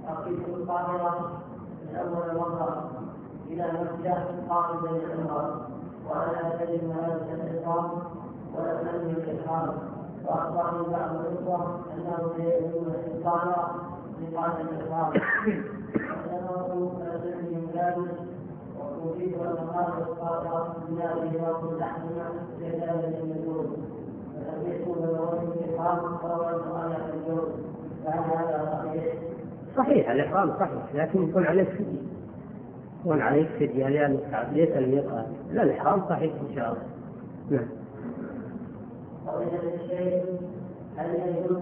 أقيم القاهرة من أول المطار إلى مكة قاصدا العمرة، وأنا أتكلم هذا الإحرام ولم أنوي الإحرام، وأخبرني بعض الإخوة أنه سيكون في القاهرة لقاء الإحرام، فأنا من ذلك وأريد أن أقام القاهرة بهذه الوقت الأحسن لذلك النزول، فلم يكن له الإحرام فهو القاهرة اليوم، فهذا صحيح؟ صحيح الإحرام صحيح، لكن يكون عليك فدية، يكون عليك فدية لأن ليس الميقات، لا الإحرام صحيح إن شاء الله. نعم.